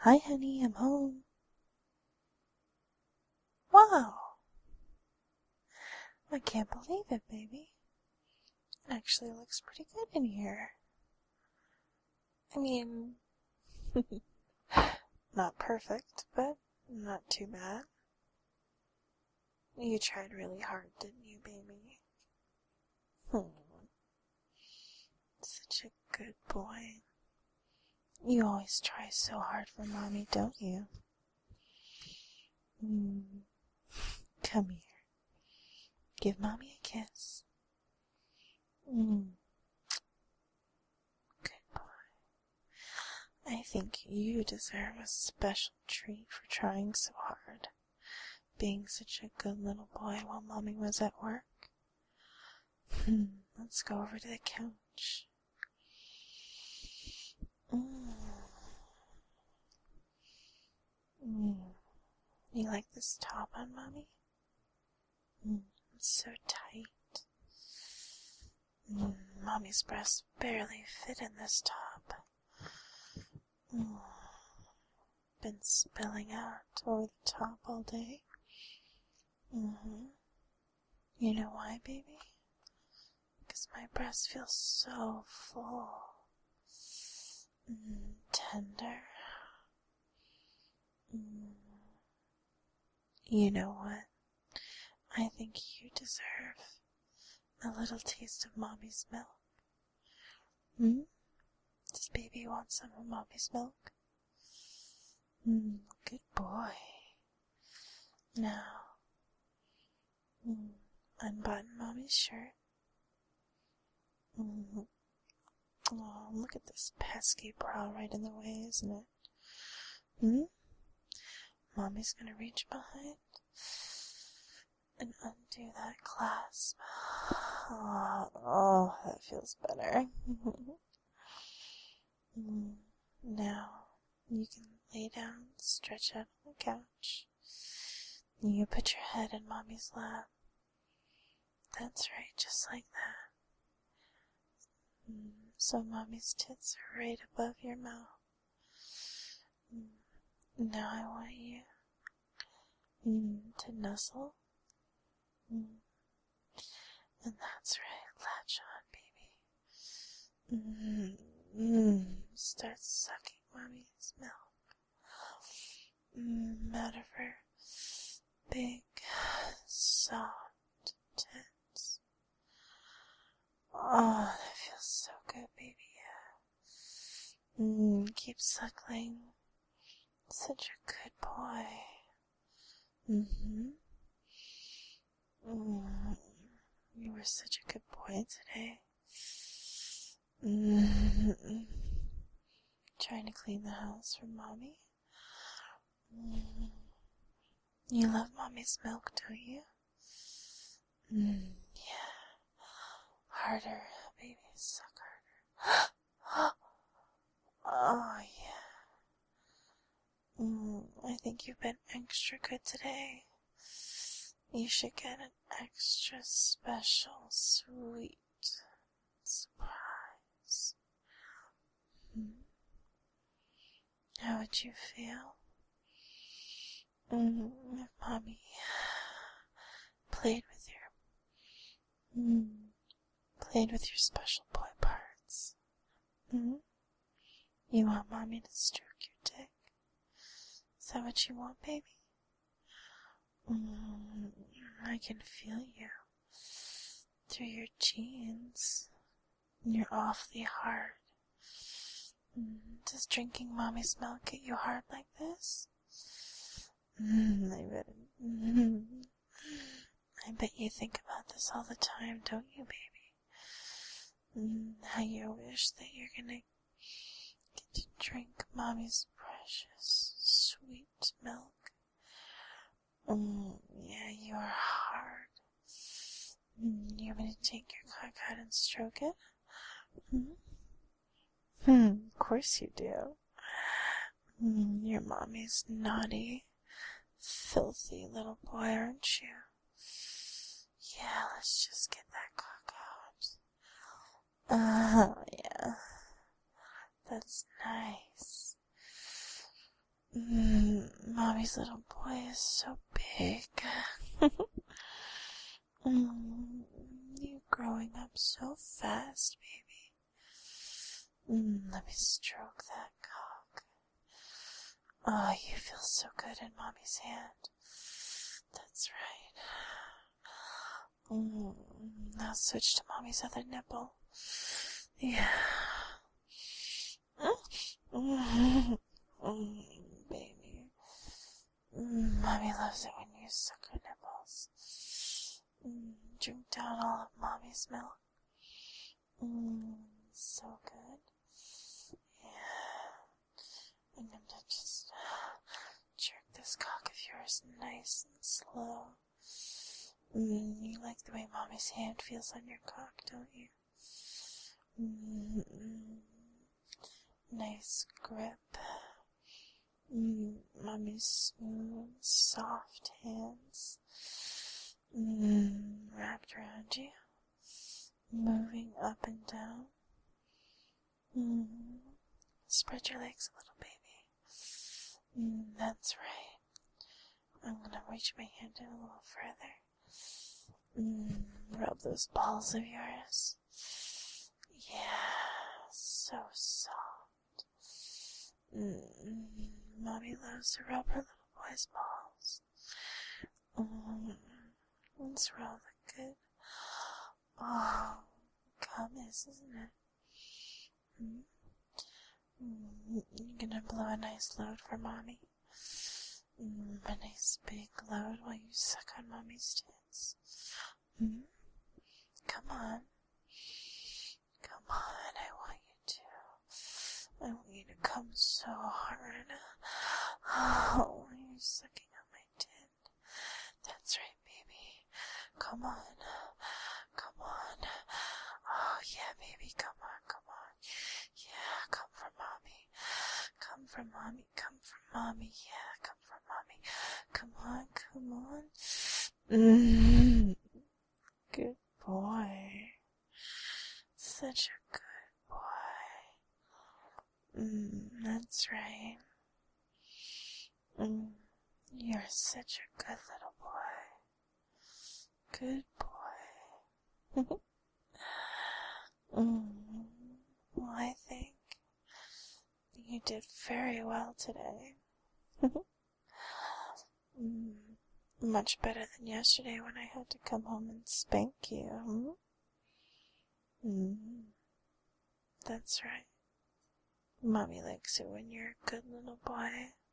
Hi, honey, I'm home. Wow! I can't believe it, baby. It actually looks pretty good in here. I mean, not perfect, but not too bad. You tried really hard, didn't you, baby? Such a good boy. You always try so hard for Mommy, don't you? Come here. Give Mommy a kiss. Good boy. I think you deserve a special treat for trying so hard, being such a good little boy while Mommy was at work. Let's go over to the couch. You like this top on Mommy? It's so tight. Mommy's breasts barely fit in this top. Been spilling out over the top all day. You know why, baby? Because my breast feels so full. Tender. You know what? I think you deserve a little taste of Mommy's milk. Does baby want some of Mommy's milk? Good boy. Now, unbutton Mommy's shirt. Oh, look at this pesky bra right in the way, isn't it? Mommy's gonna reach behind and undo that clasp. Oh, that feels better. Now, you can lay down, stretch out on the couch. You put your head in Mommy's lap. That's right, just like that. So Mommy's tits are right above your mouth. Now I want you to nuzzle. And that's right, latch on, baby. Start sucking Mommy's milk out of her big, soft tits. Oh, that feels so good, baby. Keep suckling. Such a good boy. You were such a good boy today. Trying to clean the house for Mommy. You love Mommy's milk, don't you? Yeah. Harder, baby. Suck harder. Oh, yeah. I think you've been extra good today. You should get an extra special sweet surprise. How would you feel if Mommy played with your special boy parts? You want Mommy to stroke your dick? Is that what you want, baby? I can feel you through your jeans. You're awfully hard. Does drinking Mommy's milk get you hard like this? I bet you think about this all the time, don't you, baby? How you wish that you're gonna get to drink Mommy's precious, sweet milk. Yeah, you are hard. You want me to take your cock out and stroke it? Of course you do. Your Mommy's naughty, filthy little boy, aren't you? Yeah, let's just get that cock out. Yeah. That's nice. Mommy's little boy is so big. You're growing up so fast, baby. Let me stroke that cock. Oh, you feel so good in Mommy's hand. That's right. Now switch to Mommy's other nipple. Yeah. Baby. Mommy loves it when you suck her nipples. Drink down all of Mommy's milk. So good. Yeah. I'm gonna just jerk this cock of yours nice and slow. You like the way Mommy's hand feels on your cock, don't you? Nice grip. Mommy's smooth, soft hands. Wrapped around you. Moving up and down. Spread your legs a little, baby. That's right. I'm gonna reach my hand in a little further. Rub those balls of yours. Yeah, so soft. Mommy loves to rub her little boy's balls. It's rather good. Oh, cum is, isn't it? You're gonna blow a nice load for Mommy. A nice big load while you suck on Mommy's tits. Come on. Come on, I want you to. I want you to come so hard. Oh, you're sucking on my tit. That's right, baby. Come on. Come on. Oh, yeah, baby. Come on, come on. Yeah, come for Mommy. Come for Mommy. Come for Mommy. Yeah, come for Mommy. Come on, come on. Good boy. Such a good boy. That's right. You're such a good little boy. Good boy. Well, I think you did very well today. Much better than yesterday when I had to come home and spank you. That's right. Mommy likes it when you're a good little boy.